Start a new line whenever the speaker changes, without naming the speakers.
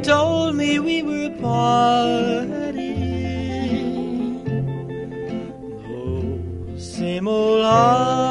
told me we were parting. Those same old